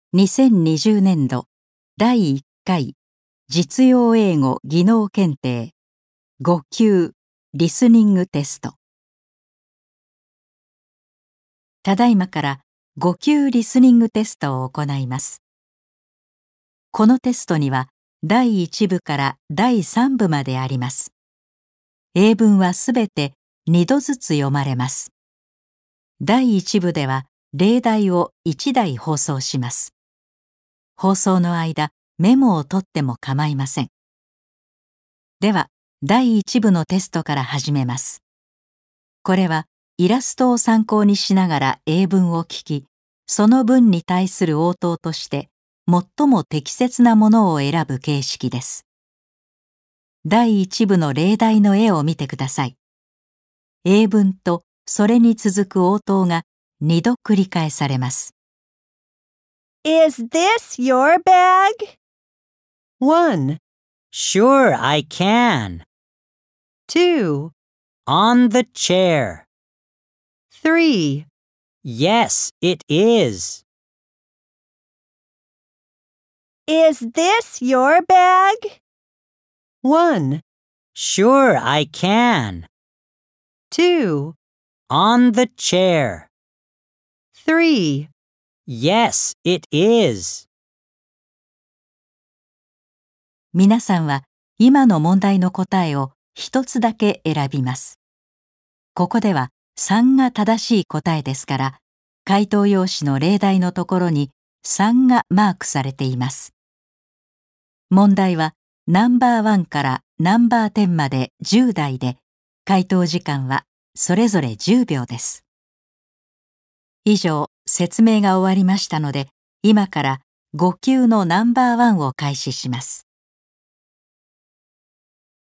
2020年度第1回実用英語技能検定5級リスニングテスト。ただいまから5級リスニングテストを行います。このテストには第1部から第3部まであります。英文はすべて2度ずつ読まれます。第1部では例題を1題放送します。放送の間、メモを取っても構いません。では、第1部のテストから始めます。これはイラストを参考にしながら英文を聞き、その文に対する応答として最も適切なものを選ぶ形式です。第1部の例題の絵を見てください。英文とそれに続く応答が2度繰り返されます。 Is this your bag? 1, Sure, I can. 2, On the chair. 3. Yes, it is. Is this your bag? 1, Sure, I can. 2, On the chair. 3. Yes, it is. 皆さんは今の問題の答えを一つだけ選びます。ここでは3が正しい答えですから、回答用紙の例題のところに3がマークされています。問題はナンバー1からナンバー10まで10題で、回答時間はそれぞれ10秒です。以上、説明が終わりましたので、今から5級のナンバー1を開始します。